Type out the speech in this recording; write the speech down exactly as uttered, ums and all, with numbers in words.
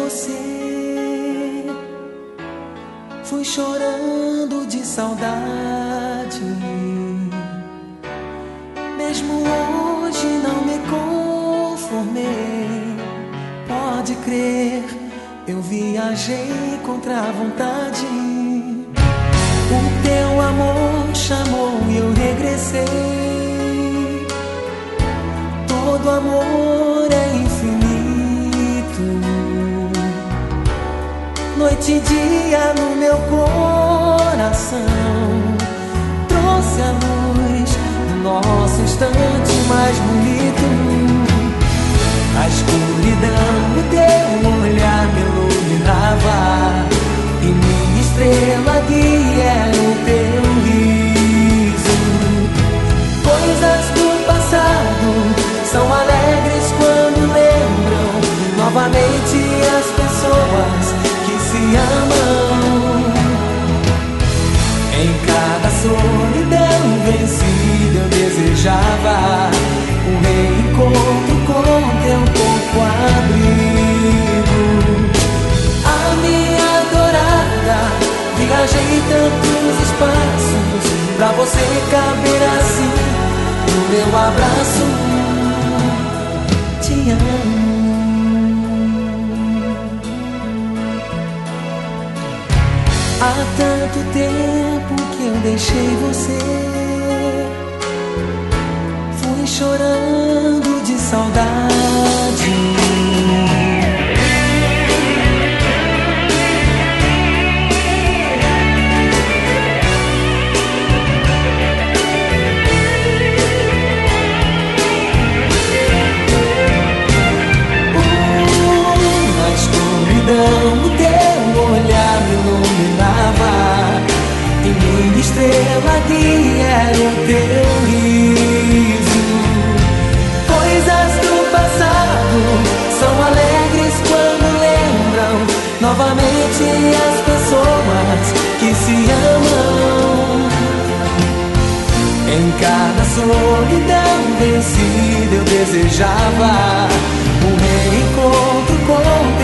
você, fui chorando de saudade. Mesmo hoje não me conformei. Pode crer, eu viajei contra a vontade. O teu amor chamou e eu regressei. Todo amor é infinito. Noite e dia no meu coração, trouxe a luz do nosso instante mais bonito. A escuridão do teu olhar me iluminava, e minha estrela guia era o teu riso. Coisas do passado são alegres quando lembram novamente as pessoas que se amam. Em cada solidão vencida eu desejava um reencontro com teu corpo abrigo. A minha adorada, viajei tantos espaços pra você caber assim no meu abraço. Te amo. Há tanto tempo que eu deixei você, fui chorando de saudade. O teu olhar me iluminava, e minha estrela guia era o teu riso. Coisas do passado são alegres quando lembram novamente as pessoas que se amam. Em cada solidão vencida eu desejava um reencontro com